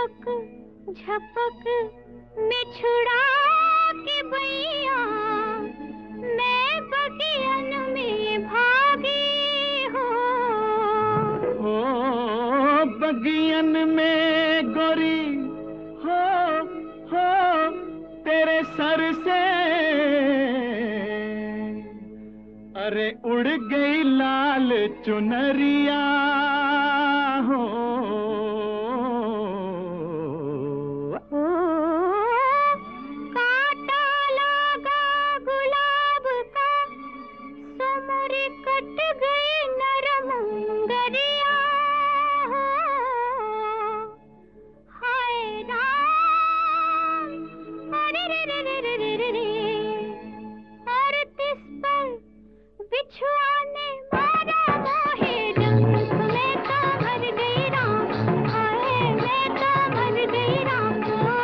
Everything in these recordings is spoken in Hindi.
झपक झपक में छुड़ा के बैया मैं बगियन में भागी हो बगियन में गोरी हो तेरे सर से अरे उड़ गई लाल चुनरिया हो कांटा लगा गुलाब का समर कट गई नरम गरिया हो हाय राम अरे रे रे रे रे रे रे रे और तिस पर बिछुआ ने मारा मोहे डंक मैं तो मर गई राम हाय मैं तो मर गई राम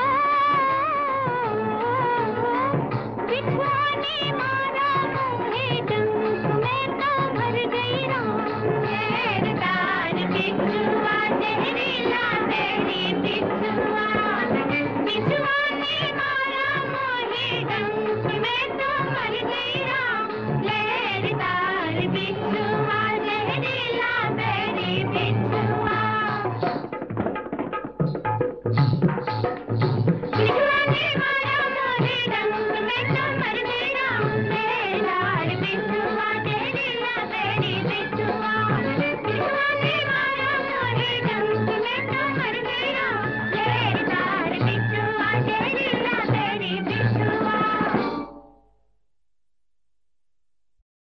बिछुआ ने मारा मोहे डंक मैं तो मर गई राम जहरदार बिछुआ जहरीला तेरी बिछुआ बिछुआ ने मारा मोहे डंक मैं तो मर गई राम लहरदार बिछुआ जहरीला तेरी बिछुआ